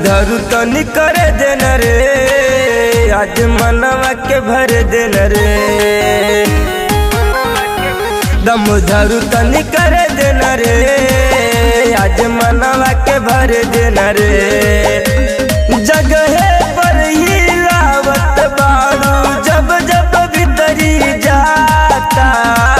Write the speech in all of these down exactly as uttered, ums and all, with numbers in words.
धरू तनी करे देना रे, आज मनवा के भर देना रे। दम धरू तनी करे देना रे, आज मनवा के भर देना रे। जगह पर ही लावत बाड़ू, जब जब भीतरी जाता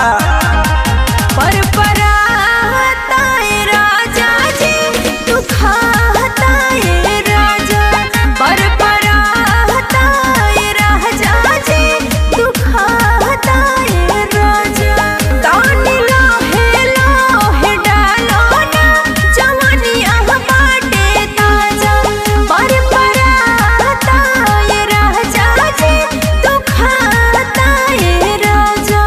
पर पराता ए राजा जी तू खाता ए राजा, पर पराता ए राजा जी तू खाता ए राजा। तानी लोहे लोहे डालो ना जवानिया बाटे ताजा, पर पराता ए राजा जी तू खाता ए राजा।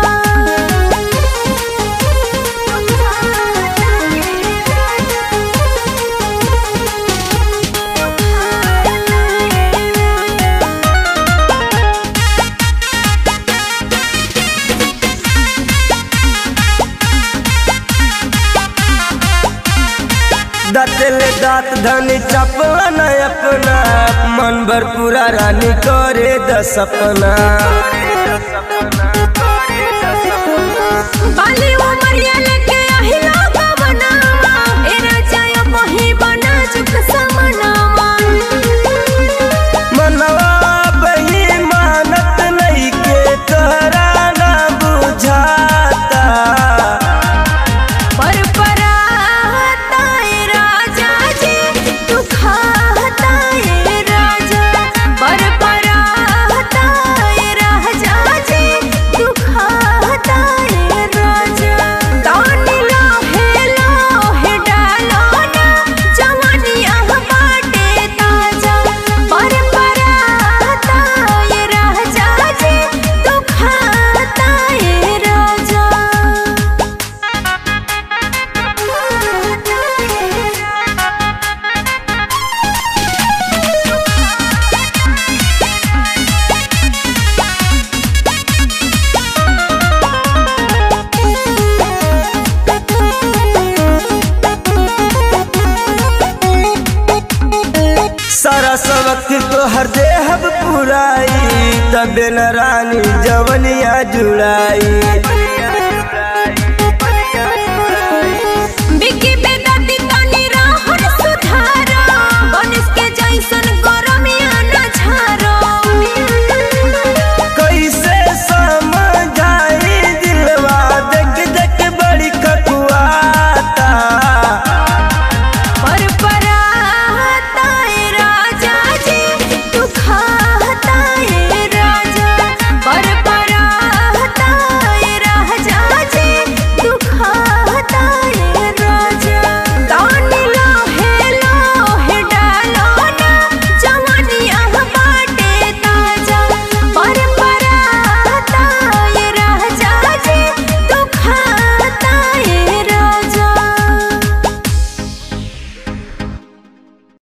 दातले दात धनी चपला न अपना, मन भर पूरा रानी करे द सपना। बाली उमरिया लेके आहिला गवनावा, ए राजा यो मोही बना चुक समनावा। मनवा बही मानत नहीं के तोहरा ना बुझाता, पर पराता ए राजा जी तू खाता ए राजा, पर पराता ए राजा जी तू खाता ए राजा। तानी लोहे लोहे डालो ना जवानिया बाटे ताजा, पर पराता ए राजा जी तू खाता ए राजा। सारा सबक तो हर देहब पुराई, तबे न रानी जवनिया जुड़ाई।